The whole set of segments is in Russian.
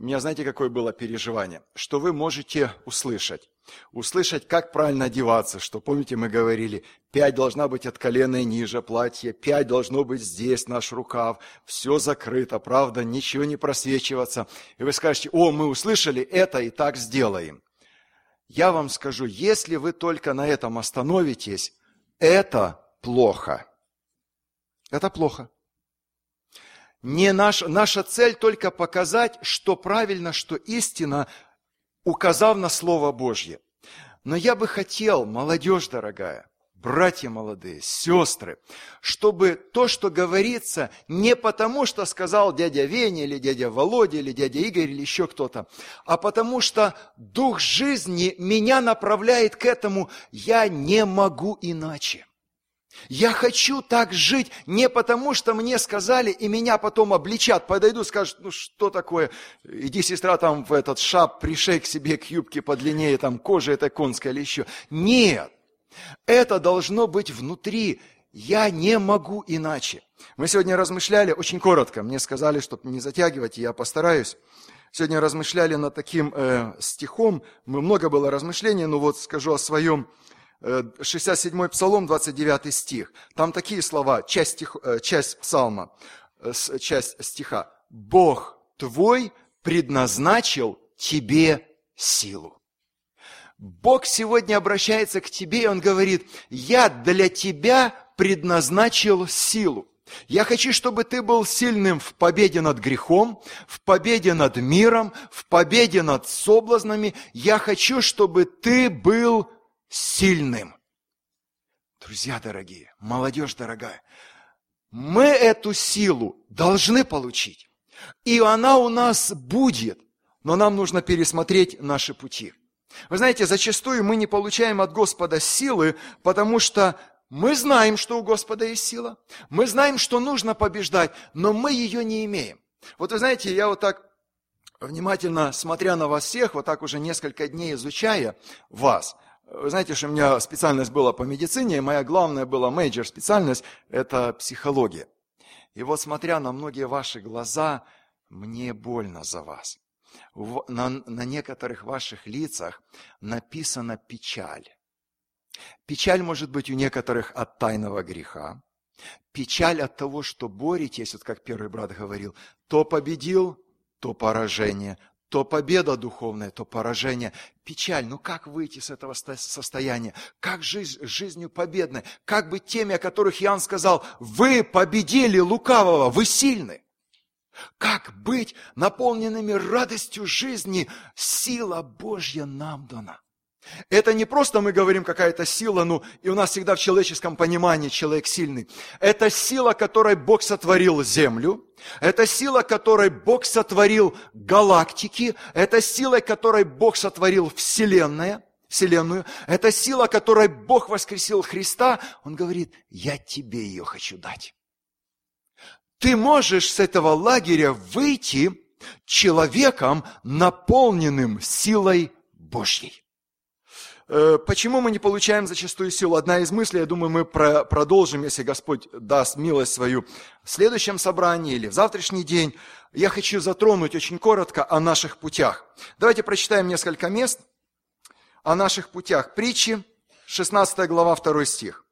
У меня, знаете, какое было переживание? Что вы можете услышать. Услышать, как правильно одеваться, что, помните, мы говорили, 5 должна быть от колена и ниже платье, 5 должно быть здесь наш рукав, все закрыто, правда, ничего не просвечиваться. И вы скажете, о, мы услышали это и так сделаем. Я вам скажу, если вы только на этом остановитесь, это плохо. Это плохо. Наша цель только показать, что правильно, что истина, указав на Слово Божье. Но я бы хотел, молодежь дорогая, братья молодые, сестры, чтобы то, что говорится, не потому, что сказал дядя Веня, или дядя Володя, или дядя Игорь, или еще кто-то, а потому что Дух жизни меня направляет к этому, я не могу иначе. Я хочу так жить не потому, что мне сказали, и меня потом обличат, подойдут, скажут, ну что такое, иди, сестра, там в этот шап, пришей к себе к юбке подлиннее, там кожа эта конская или еще. Нет, это должно быть внутри, я не могу иначе. Мы сегодня размышляли, очень коротко, мне сказали, чтобы не затягивать, и я постараюсь. Сегодня размышляли над таким стихом, много было размышлений, но вот скажу о своем. 67-й Псалом, 29 стих. Там такие слова, часть псалма, часть стиха. «Бог твой предназначил тебе силу». Бог сегодня обращается к тебе, и Он говорит, я для тебя предназначил силу. Я хочу, чтобы ты был сильным в победе над грехом, в победе над миром, в победе над соблазнами. Я хочу, чтобы ты был сильным. Друзья дорогие, молодежь дорогая, мы эту силу должны получить. И она у нас будет, но нам нужно пересмотреть наши пути. Вы знаете, зачастую мы не получаем от Господа силы, потому что мы знаем, что у Господа есть сила. Мы знаем, что нужно побеждать, но мы ее не имеем. Вот вы знаете, я вот так внимательно, смотря на вас всех, вот так уже несколько дней изучая вас, вы знаете, что у меня специальность была по медицине, и моя главная была мейджор специальность – это психология. И вот смотря на многие ваши глаза, мне больно за вас. На некоторых ваших лицах написана печаль. Печаль может быть у некоторых от тайного греха. Печаль от того, что боретесь, вот как первый брат говорил, то победил, то поражение, то победа духовная, то поражение. Печаль, ну как выйти с этого состояния? Как жить жизнью победной? Как быть теми, о которых Иоанн сказал, вы победили лукавого, вы сильны? Как быть наполненными радостью жизни? Сила Божья нам дана. Это не просто мы говорим какая-то сила, и у нас всегда в человеческом понимании человек сильный. Это сила, которой Бог сотворил землю. Это сила, которой Бог сотворил галактики. Это сила, которой Бог сотворил Вселенную. Это сила, которой Бог воскресил Христа. Он говорит, я тебе ее хочу дать. Ты можешь с этого лагеря выйти человеком, наполненным силой Божьей. Почему мы не получаем зачастую силу? Одна из мыслей, я думаю, мы продолжим, если Господь даст милость свою в следующем собрании или в завтрашний день. Я хочу затронуть очень коротко о наших путях. Давайте прочитаем несколько мест о наших путях. Притчи, 16 глава, 2 стих.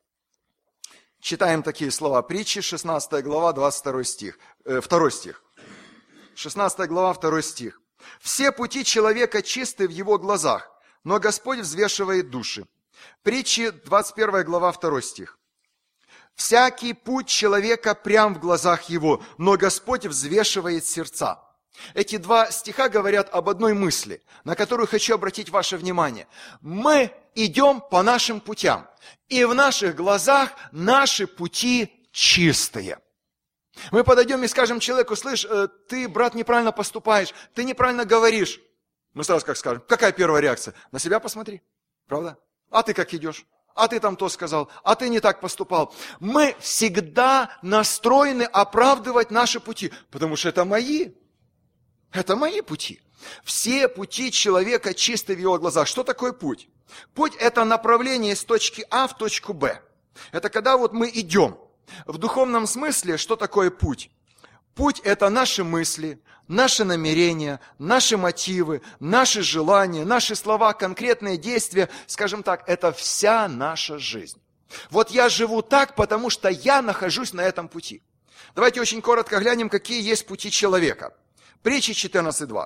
Читаем такие слова. Притчи, 16 глава, 22 стих. 2 стих. 16 глава, 2 стих. «Все пути человека чисты в его глазах, но Господь взвешивает души». Притчи, 21 глава, 2 стих. «Всякий путь человека прям в глазах его, но Господь взвешивает сердца». Эти два стиха говорят об одной мысли, на которую хочу обратить ваше внимание. Мы идем по нашим путям, и в наших глазах наши пути чистые. Мы подойдем и скажем человеку, слышь, ты, брат, неправильно поступаешь, ты неправильно говоришь. Мы сразу как скажем, какая первая реакция? На себя посмотри, правда? А ты как идешь? А ты там то сказал, а ты не так поступал. Мы всегда настроены оправдывать наши пути, потому что это мои. Это мои пути. Все пути человека чисты в его глазах. Что такое путь? Путь – это направление из точки А в точку Б. Это когда вот мы идем. В духовном смысле, что такое путь? Путь – это наши мысли, наши намерения, наши мотивы, наши желания, наши слова, конкретные действия. Скажем так, это вся наша жизнь. Вот я живу так, потому что я нахожусь на этом пути. Давайте очень коротко глянем, какие есть пути человека. Притчи 14:2.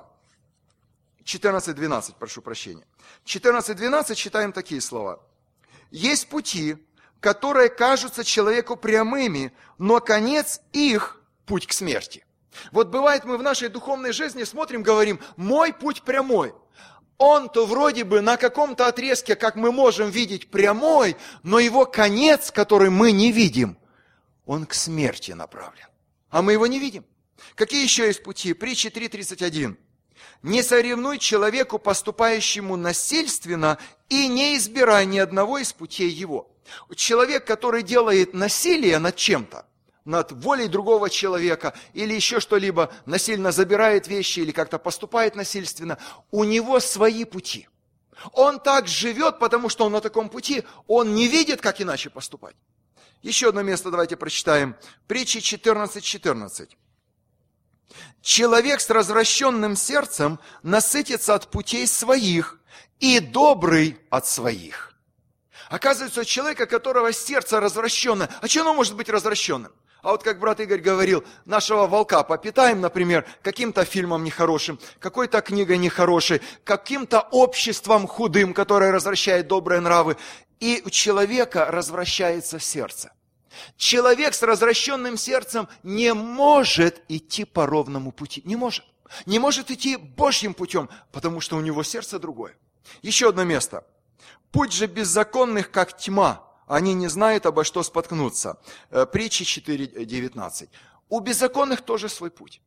14:12, прошу прощения. 14:12 читаем такие слова. Есть пути, которые кажутся человеку прямыми, но конец их – путь к смерти. Вот бывает, мы в нашей духовной жизни смотрим, говорим, мой путь прямой. Он-то вроде бы на каком-то отрезке, как мы можем видеть, прямой, но его конец, который мы не видим, он к смерти направлен. А мы его не видим. Какие еще есть пути? Притчи 3:31. Не соревнуй человеку, поступающему насильственно, и не избирай ни одного из путей его. Человек, который делает насилие над чем-то, над волей другого человека, или еще что-либо, насильно забирает вещи, или как-то поступает насильственно, у него свои пути. Он так живет, потому что он на таком пути, он не видит, как иначе поступать. Еще одно место давайте прочитаем. Притчи 14:14. Человек с развращенным сердцем насытится от путей своих, и добрый от своих. Оказывается, у человека, которого сердце развращенное, а что оно может быть развращенным? А вот как брат Игорь говорил, нашего волка попитаем, например, каким-то фильмом нехорошим, какой-то книгой нехорошей, каким-то обществом худым, которое развращает добрые нравы, и у человека развращается сердце. Человек с развращенным сердцем не может идти по ровному пути. Не может. Не может идти Божьим путем, потому что у него сердце другое. Еще одно место. Путь же беззаконных, как тьма. Они не знают, обо что споткнуться. Притчи 4:19. У беззаконных тоже свой путь.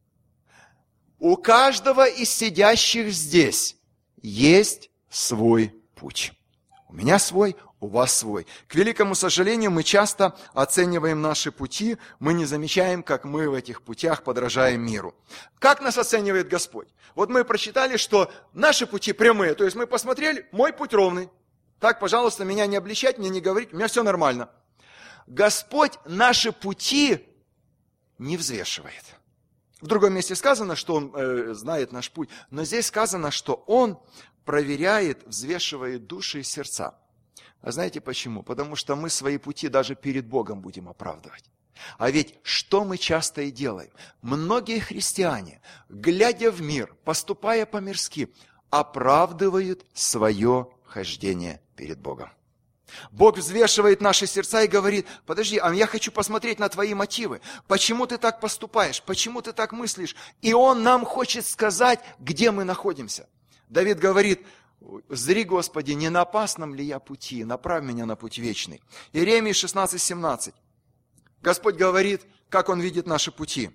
У каждого из сидящих здесь есть свой путь. У меня свой, у вас свой. К великому сожалению, мы часто оцениваем наши пути, мы не замечаем, как мы в этих путях подражаем миру. Как нас оценивает Господь? Вот мы прочитали, что наши пути прямые, то есть мы посмотрели, мой путь ровный. Так, пожалуйста, меня не обличать, мне не говорить, у меня все нормально. Господь наши пути не взвешивает. В другом месте сказано, что Он знает наш путь, но здесь сказано, что Он проверяет, взвешивает души и сердца. А знаете почему? Потому что мы свои пути даже перед Богом будем оправдывать. А ведь что мы часто и делаем? Многие христиане, глядя в мир, поступая по-мирски, оправдывают свое хождение перед Богом. Бог взвешивает наши сердца и говорит, подожди, а я хочу посмотреть на твои мотивы. Почему ты так поступаешь? Почему ты так мыслишь? И Он нам хочет сказать, где мы находимся. Давид говорит, зри, Господи, не на опасном ли я пути, направь меня на путь вечный. Иеремии 16:17. Господь говорит, как Он видит наши пути.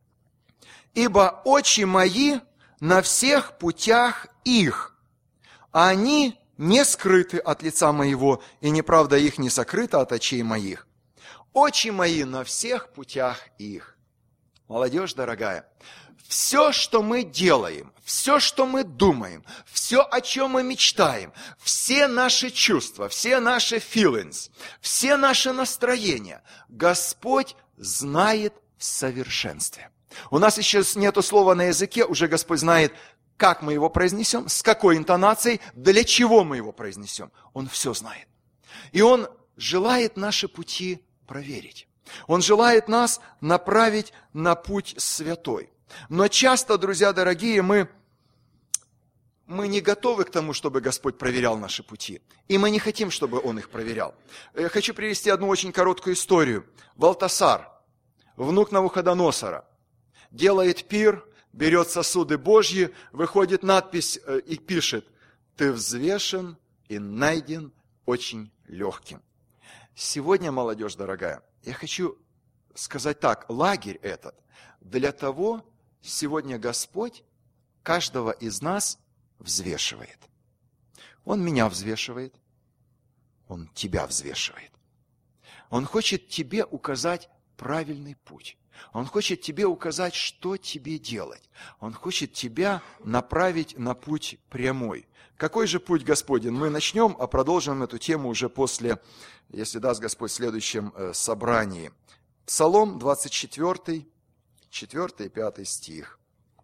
Ибо очи мои на всех путях их, а они не скрыты от лица моего, и неправда их не сокрыта от очей моих. Очи мои на всех путях их. Молодежь дорогая, все, что мы делаем, все, что мы думаем, все, о чем мы мечтаем, все наши чувства, все наши feelings, все наши настроения, Господь знает в совершенстве. У нас еще нету слова на языке, уже Господь знает, как мы его произнесем, с какой интонацией, для чего мы его произнесем. Он все знает. И Он желает наши пути проверить. Он желает нас направить на путь святой. Но часто, друзья дорогие, мы не готовы к тому, чтобы Господь проверял наши пути. И мы не хотим, чтобы Он их проверял. Я хочу привести одну очень короткую историю. Валтасар, внук Навуходоносора, делает пир, берет сосуды Божьи, выходит надпись и пишет: «Ты взвешен и найден очень легким». Сегодня, молодежь дорогая, я хочу сказать так, лагерь этот для того, сегодня Господь каждого из нас взвешивает. Он меня взвешивает, Он тебя взвешивает. Он хочет тебе указать правильный путь. Он хочет тебе указать, что тебе делать. Он хочет тебя направить на путь прямой. Какой же путь Господень? Мы начнем, а продолжим эту тему уже после, если даст Господь, в следующем собрании. Псалом 24, 4 и 5 стих.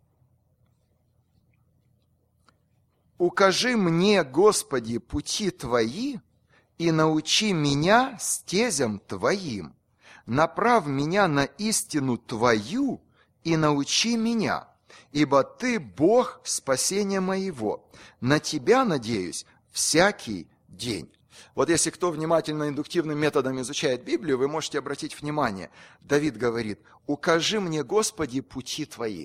«Укажи мне, Господи, пути Твои, и научи меня стезям Твоим. Направь меня на истину Твою, и научи меня, ибо Ты Бог спасения моего. На Тебя надеюсь всякий день». Вот если кто внимательно индуктивным методом изучает Библию, вы можете обратить внимание. Давид говорит: «Укажи мне, Господи, пути Твои».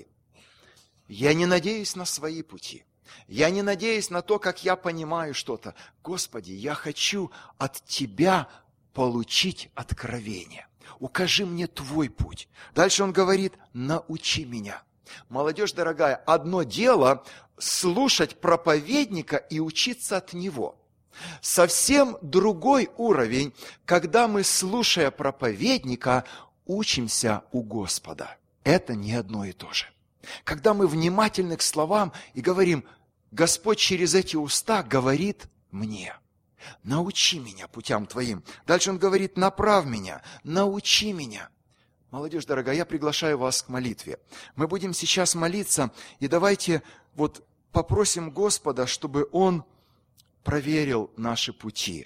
Я не надеюсь на свои пути. Я не надеюсь на то, как я понимаю что-то. Господи, я хочу от Тебя получить откровение. Укажи мне Твой путь. Дальше он говорит: научи меня. Молодежь дорогая, одно дело слушать проповедника и учиться от него. Совсем другой уровень, когда мы, слушая проповедника, учимся у Господа. Это не одно и то же. Когда мы внимательны к словам и говорим: Господь через эти уста говорит мне. Научи меня путям Твоим. Дальше он говорит: направь меня, научи меня. Молодежь дорогая, я приглашаю вас к молитве. Мы будем сейчас молиться, и давайте попросим Господа, чтобы Он проверил наши пути.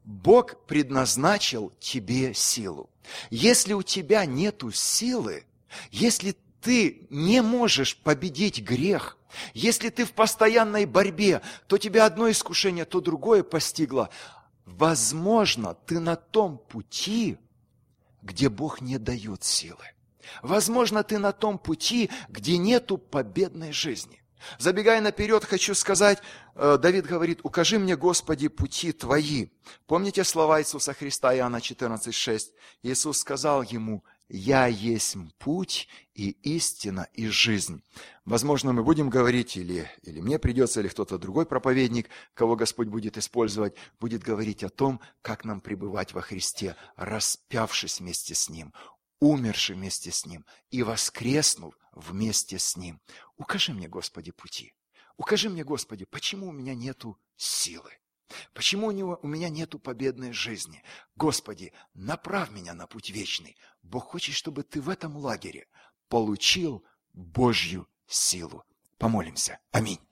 Бог предназначил тебе силу. Если у тебя нету силы, если ты не можешь победить грех, если ты в постоянной борьбе, то тебя одно искушение, то другое постигло. Возможно, ты на том пути, где Бог не дает силы. Возможно, ты на том пути, где нету победной жизни. Забегая наперед, хочу сказать, Давид говорит: «Укажи мне, Господи, пути Твои». Помните слова Иисуса Христа, Иоанна 14,6? Иисус сказал ему: «Я есть путь и истина и жизнь». Возможно, мы будем говорить, или мне придется, или кто-то другой проповедник, кого Господь будет использовать, будет говорить о том, как нам пребывать во Христе, распявшись вместе с Ним, умерши вместе с Ним и воскреснув вместе с Ним. Укажи мне, Господи, пути. Укажи мне, Господи, почему у меня нету силы? Почему у меня нету победной жизни? Господи, направь меня на путь вечный. Бог хочет, чтобы ты в этом лагере получил Божью силу. Помолимся. Аминь.